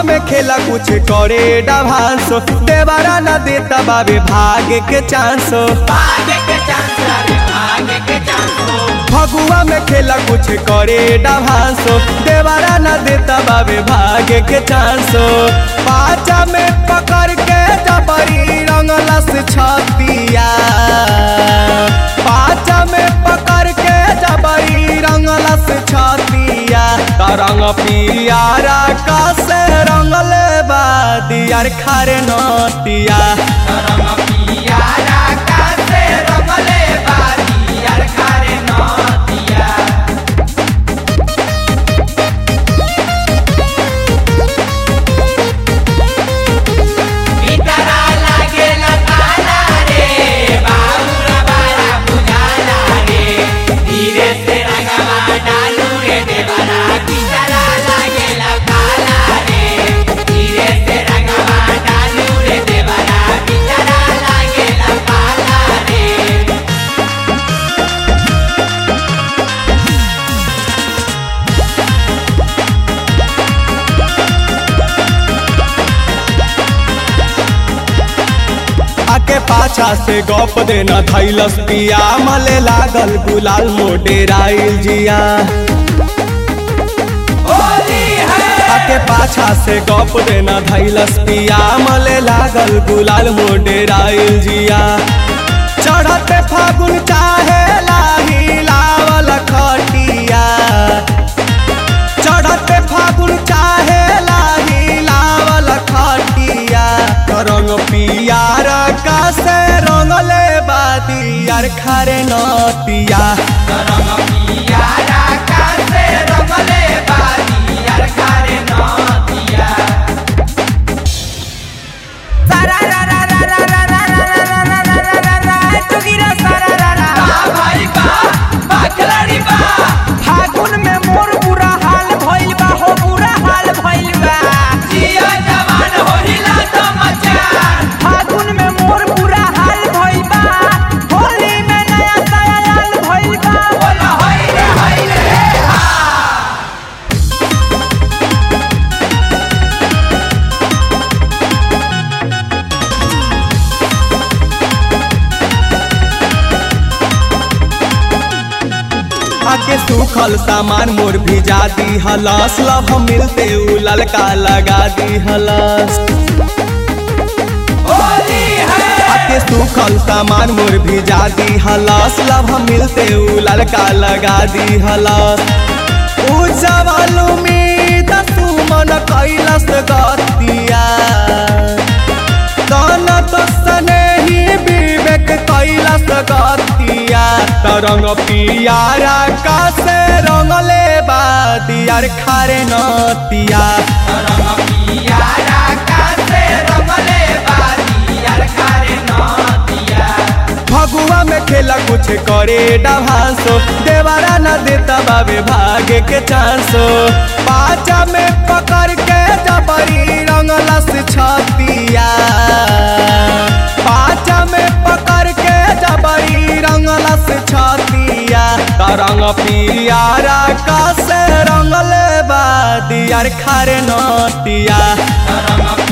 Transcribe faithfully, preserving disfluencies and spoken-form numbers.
में खेला कुछ करे डांसो देवारा न देता बाबे भागे के चांसो भागे के चांस रे भागे के चांस फगुआ में खेला कुछ करे डांसो देवारा न देता बाबे भागे के चांसो पाचा में पकड़ के जबरी रंगलस छतिया पाचा में पकड़ के जबरी रंगलस छतिया तरंग पियारा का से रंगले बादियार खारे नतिया तरंग पियारा का से रंगले बादियार खारे नतिया इतरा लागेला ताला रे बाबूरा बारा बुझाला रे धीरे से रंगवा डालू रे देवरा इतरा लागेला ताला रे धीरे से रंगवा डालू रे देवरा इतरा लागेला ताला रे आके पाछा से गप देना थैलस पिया मले लागल गुलाल मोडेराइल जिया होली है आके पाछा से गप देना थैलस पिया मले लागल गुलाल मोडेराइल जिया चढ़ते फागुन चाहे लाही लावल खटिया चढ़ते फागुन चाहे लाही लावल खटिया रंग पियार का से रंगले बादियार खारे नतिया तरंग पियारा का से रंगले बादियार खारे नतिया सारा रा रा रा रा रा रा रा रा रा रा रा रा रा टुकीरा सारा रा रा बा भाई बा बा खिलाड़ी बा फागुन में मोर बुरा हाल भइल बा हो बुरा हाल भइल बा जिया जवान होइला तो मचान फागुन में मोर बुरा हाल भइल बा होली में नया साया लाल भइल बा बोला होई रे होई रे हा आके सूखल सामान मोर भिजा दी हलस लभ मिलते उ ललका लगा दी हलस होली है आके सूखल सामान मोर भिजा दी हलस लभ मिलते उ ललका लगा दी हलस उजवल उम्मीद सुमन कैलस गतिया तन तो स्नेही विवेक कैलस गतिया तरंग पियारा का से रंगले बादियार खारे नतिया तरंग पियारा का से रंगले बादियार खारे नतिया फगुआ में खेला कुछ करे डांसो देवारा न देता बाबे भागे के चांसो पाचा में पकड़ के जबरी रंगलस छतिया पाचा में पकड़ के जबरी रंगलस छतिया तरंग पियारा का से रंगले बादियार खारे नतिया तरंग